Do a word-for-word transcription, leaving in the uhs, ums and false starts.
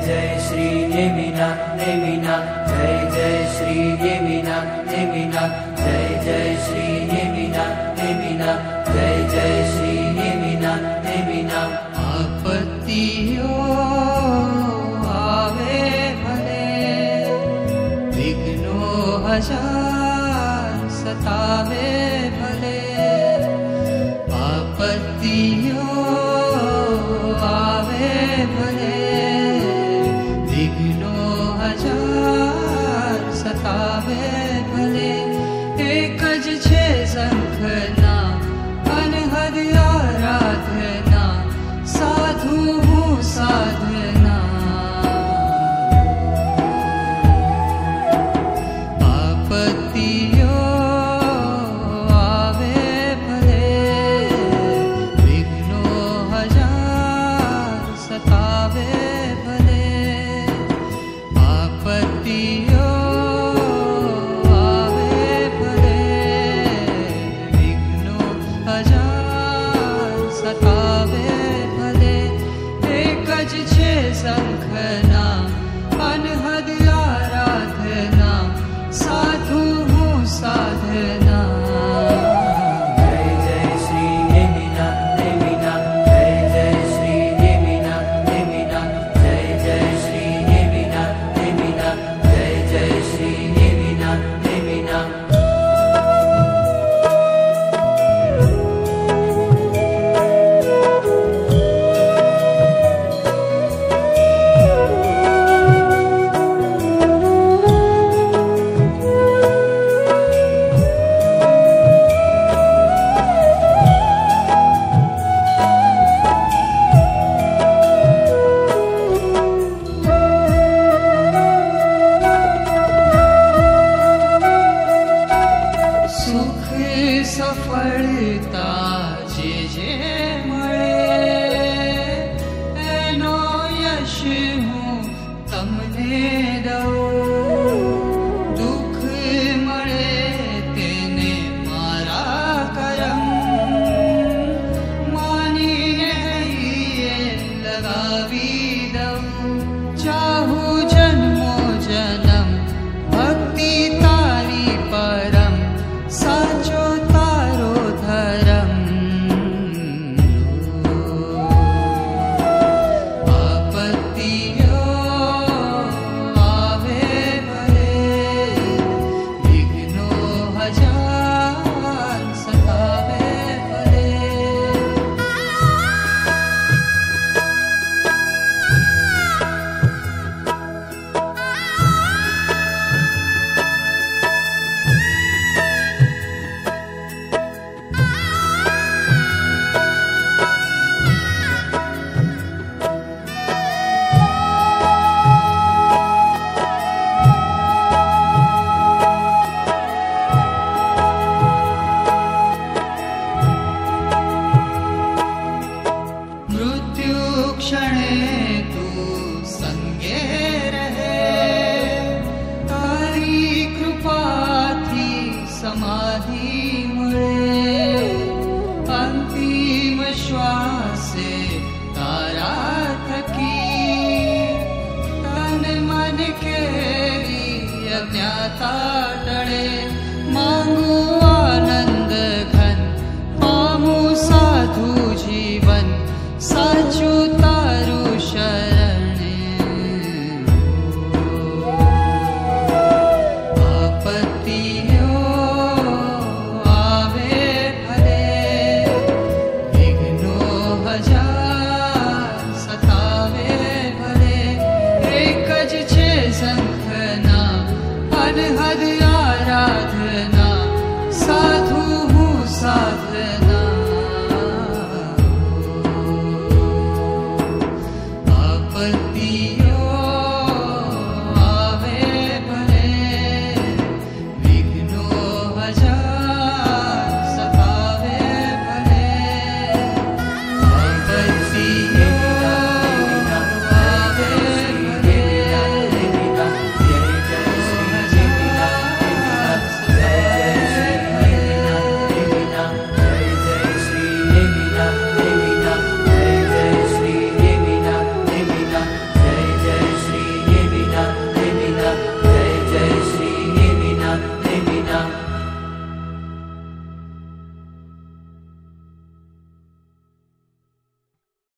जय श्री नेमिना नेमिना जय जय श्री नेमिना नेमिना जय जय श्री नेमिना नेमिना जय जय श्री नेमिना नेमिना। आपत्तियों आवे भले विघ्नों हजार सतावे भले। आपत्तियों आवे भले विघ्नों हजार सतावे भले। एक ज छे शंखना अनहद आराधना साधु हूँ साधना। आपत्तियों आवे भले विघ्नों हजार सतावे भले। आपत्तियों आवे भले विघ्नों हजार सतावे भले। एक ज छे शंखना अनहद आराधना साधु हूँ साधना। जय जय श्री नेमिना नेमिना जय जय श्री नेमिना नेमिना जय जय श्री नेमिना नेमिना जय जय श्री नेमिना नेमिना। सुख सफलता जे जे मळे एनो यश हूँ तमने दऊं। दुख मळे तेने मारा करम मानीने ये लगावी दऊं। चाहू जन्मो जन्म भक्ति तारी परम साचो तारो धर्म। आपत्तियों आवे भले विघ्नों हजार सतावे भले। मृत्यु क्षणे तू संगे रहे तारी कृपा थी समाधि मळे। अंतिम श्वासे तारा थकी तन मन केरी अज्ञाता